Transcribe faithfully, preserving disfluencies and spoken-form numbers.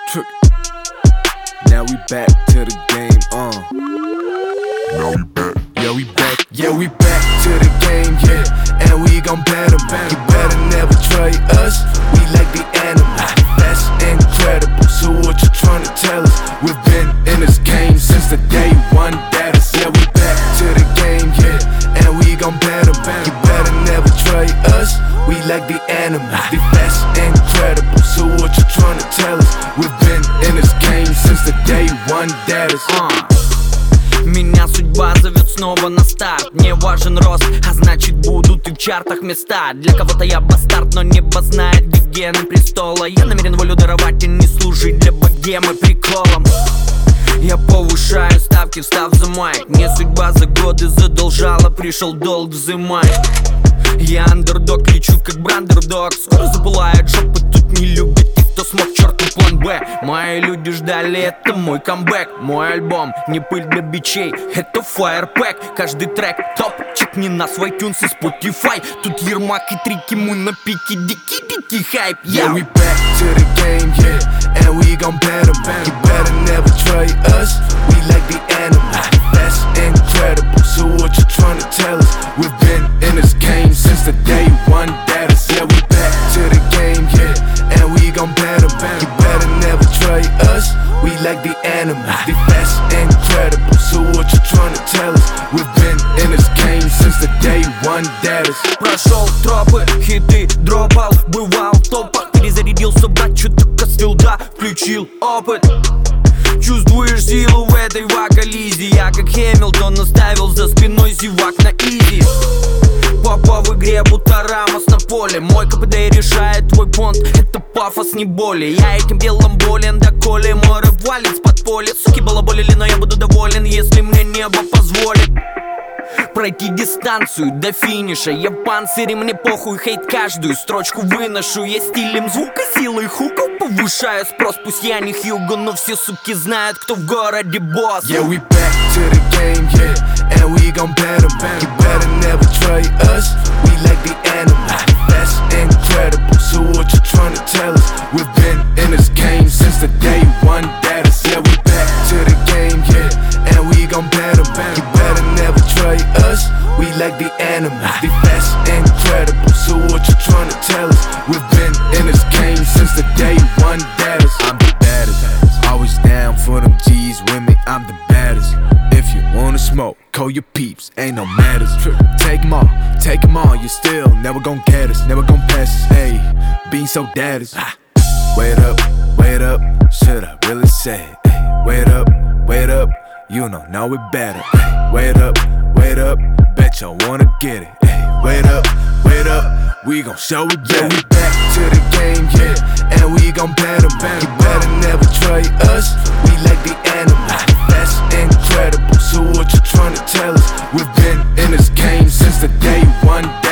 Trick. Now we back to the game, uh. Now we back. Yeah, we back. Yeah, we back to the game, yeah. And we gon' battle, man. You better never trade us. We like the animals. That's incredible. So what you tryna tell us? We've been in this game since the day one that is. Yeah, we back to the game, yeah. And we gon' battle, man. You better never trade us. We like the animals. That's incredible. So what you tryna tell us? We've been in this game since the day one that is. uh. Меня судьба зовет снова на старт. Не важен рост, а значит будут и в чартах места. Для кого-то я бастард, но небо знает, где гены престола. Я намерен волю даровать и не служить для богемы приколом. Я повышаю ставки, встав за майк. Мне судьба за годы задолжала, пришел долг взымать. Я андердог, лечу как брандердог. Скоро запылает жопы, тут не любят тех, кто смог, черту план Б. Мои люди ждали, это мой камбэк. Мой альбом, не пыль для бичей, это фаерпэк. Каждый трек топ, чекни нас в iTunes и Spotify. Тут Ермак и трики, мы на пике, дикий-дикий хайп. Yeah, we back to the game, yeah. And we gon' battle, man. You better never trade us. We like the animals. That's incredible. So what you tryna tell us? We've been in this game since the day one that is. Yeah, we back to the game, yeah. And we gon' battle, man. You better never trade us. We like the animals. That's incredible. So what you tryna tell us? We've been in this game since the day one that is. Прошел тропы, хиты дропал, бывал в топах. Перезарядился, брат, чё только слил, да, включил опыт. Чувствуешь силу в этой вокализе. Я как Хэмилтон оставил за спиной зевак на изи. Папа в игре, будто Рамос на поле. Мой КПД решает твой понт, это пафос, не боли. Я этим делом болен, доколе мой рэп валит с подполья. Суки балаболили, но я буду доволен, если мне небо позволит пройти дистанцию до финиша. Я в панцире, мне похуй, хейт каждую строчку выношу. Я стилем звука, силой хуков повышаю спрос. Пусть я не Хьюго, но все суки знают, кто в городе босс. Yeah, we back to the game, yeah. And we gon' battle, man. You better never trade us. We like the animals. That's incredible. So what you tryna tell us? We've been in this game since the day one that is. Yeah, we back to the game, yeah. And we gon' battle, man. You better never trade us. We like the animals. That's incredible. So what you tryna tell us? We've been in this game since the day one that is. I'm the baddest. Always down for them G's with me. I'm the baddest. If you wanna smoke, call your peeps. Ain't no matters. Take 'em all, take 'em all. You still never gon' get us, never gon' pass us. Hey, being so daddies. Wait up, wait up. Should I really say it? Hey, wait up, wait up. You don't know it better. Hey, wait up, wait up. Bet y'all wanna get it. Hey, wait up, wait up. We gon' show it, yeah. We back to the game, yeah. And we gon' battle, man. You better never trade us. We like the animals. That's incredible. So what you tryna tell us? We've been in this game since the day one.